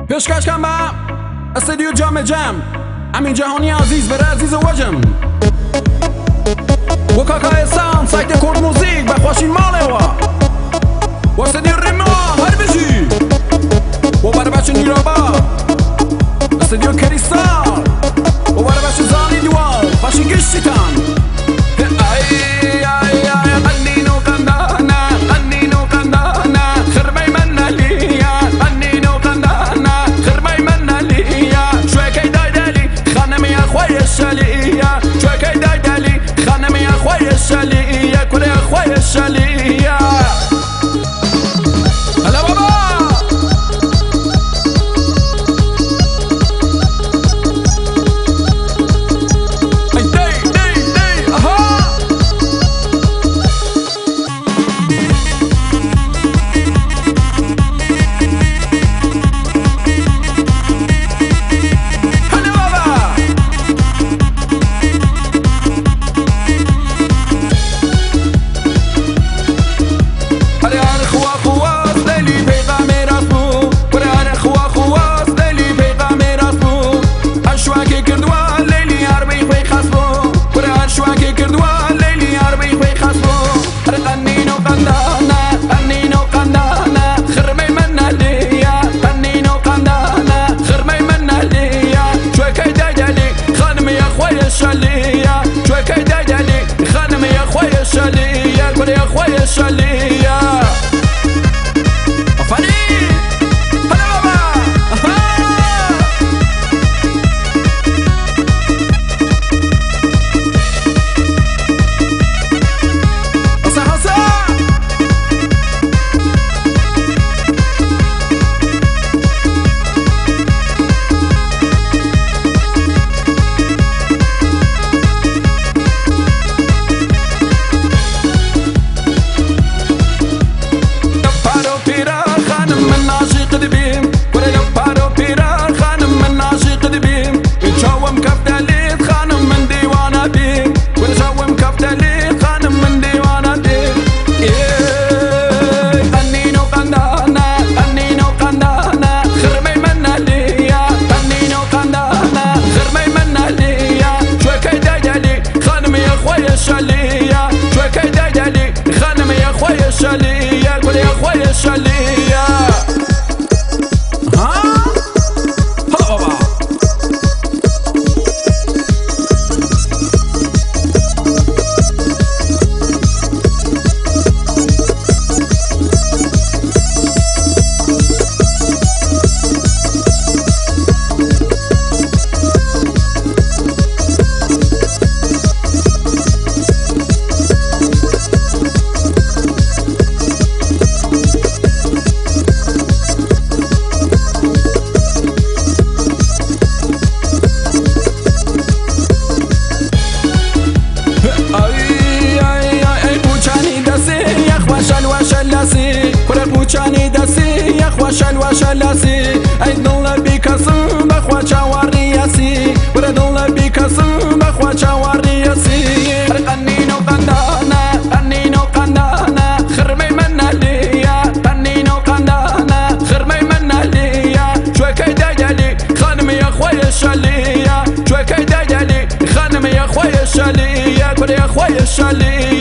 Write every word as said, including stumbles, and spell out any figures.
پیشکش کن به استودیو جام جم امین جهانی عزیز بره عزیز وجم و کاکای سان سایت کرد موزیک بخواشین ماله و و استودیو ریما هر بجی و برای بچه نیرابا استودیو کریستال و برای بچه زانی دوال باشین گشتیتان الشالية كل يا اخويا الشالية هلا بابا اي دي دي دي اها هلا بابا الشالية كل يا اخويا الشالية افاني هلا بابا هسا هسا الشالية شوي كيدا دالي خانم يا خويا الشالية قول يا خويا الشالية ها هلا بابا كره بوچانی دستی یخ وشل وشل لاسی ای دل بیکسم بخوا چواریاسی كره دل بیکسم بخوا چواریاسی قنینو قندانا قنینو قندانا خرمي من عليا قنینو قندانا خرمي من عليا شوي كيدا دالي خانم يا خويا الشالية شوي كيدا دالي خانم يا خويا الشالية كره يا خويا الشالية